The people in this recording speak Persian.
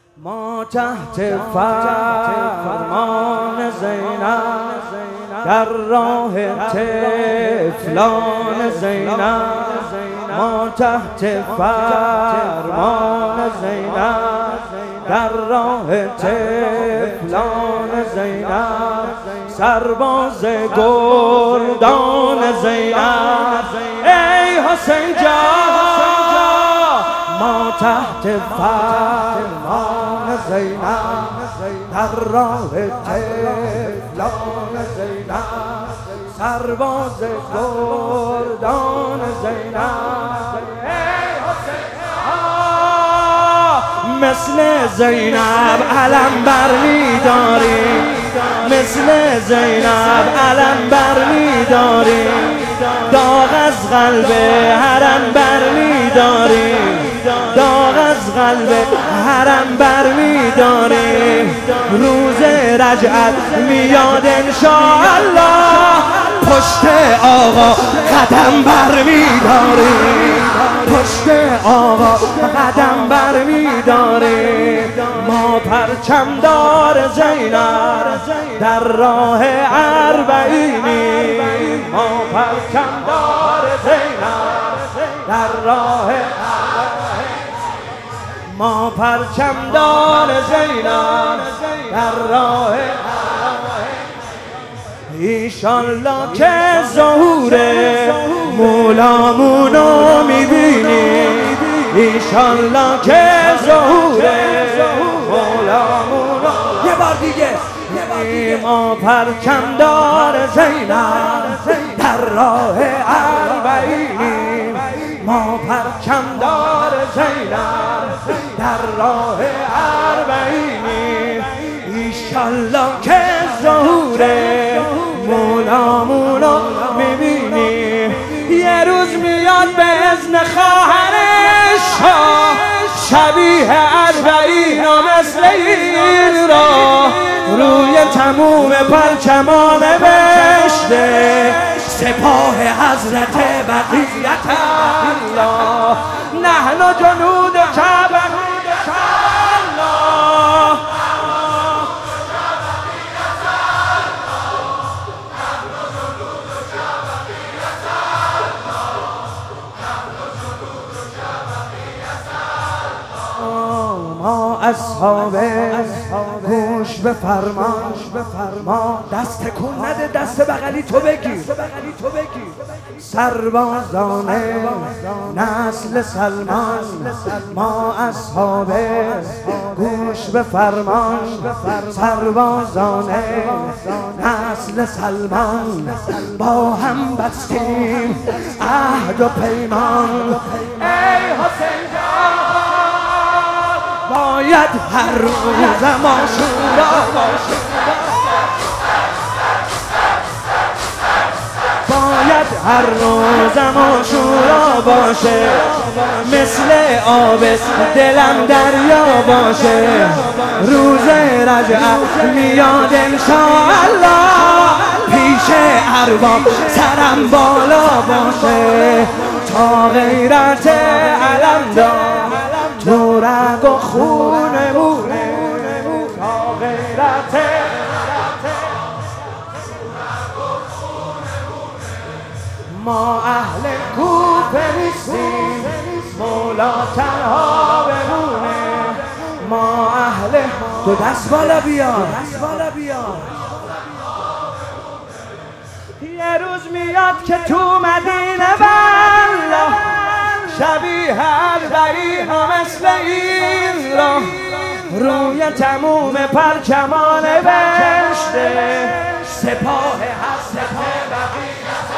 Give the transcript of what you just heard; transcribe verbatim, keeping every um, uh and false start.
ما تحت فرمان زینب در راه طفلان زینب، ما تحت فرمان زینب در راه طفلان زینب، سرباز گردان زینب ای حسین جان، ما تحت فرمان زینب در راه طفلان زینب، سرباز گردان زینب ای حسین مثل زینب علم بر می‌داریم، مثل زینب علم بر می‌داریم، داغ از قلب حرم بر می‌داریم، داغ از قلب حرم بر می‌داریم، روز رجعت میاد انشاءالله، پشت آقا قدم بر می‌داریم، پشت آقا قدم بر می‌داریم، ما پرچمدار زینب در راه اربعینیم، ما پرچمدار زینب در راه ما پرچمدار زینب در راه ایشالله که ظهور مولامونو میبینیم، ایشالله که ظهور مولامونو یه بار دیگه ما پرچمدار زینب در راه اربعینیم، ما پرچمدار زینب در راه اربعینیم، ایشالله که ظهور مولامونو میبینیم، یه روز میاد به اذن خواهرش شبیه اربعین و مثل این را روی تموم پرچمان بهشته، سپاه حضرت بقیت الله، نحن جنود کعبه الله، ما اصحاب گوش به فرمان، ما دست کن نده، دست بغلی تو بگیر، سربازان نسل سلمان، ما اصحاب گوش به فرمان، سربازان نسل سلمان، با هم بستیم عهد و پیمان ای حسین جان، باید هر روز عاشورا باشه، باید هر روز عاشورا باشه، مثل آب دلم دریا باشه، روز رجعت میاد انشاءالله، پیش ارباب سرم بالا باشه، تا غیرت علم دار تو رگ و خونمونه، تا غیرت ما اهل کوفه نیستیم، مولا تنها بمونه، ما اهل تو دست بالا بیار، یه روز میاد که تو مدینه والله شبیه اربعین و مثل این را روی تموم پرچمان بهشته، سپاه حضرت بقیت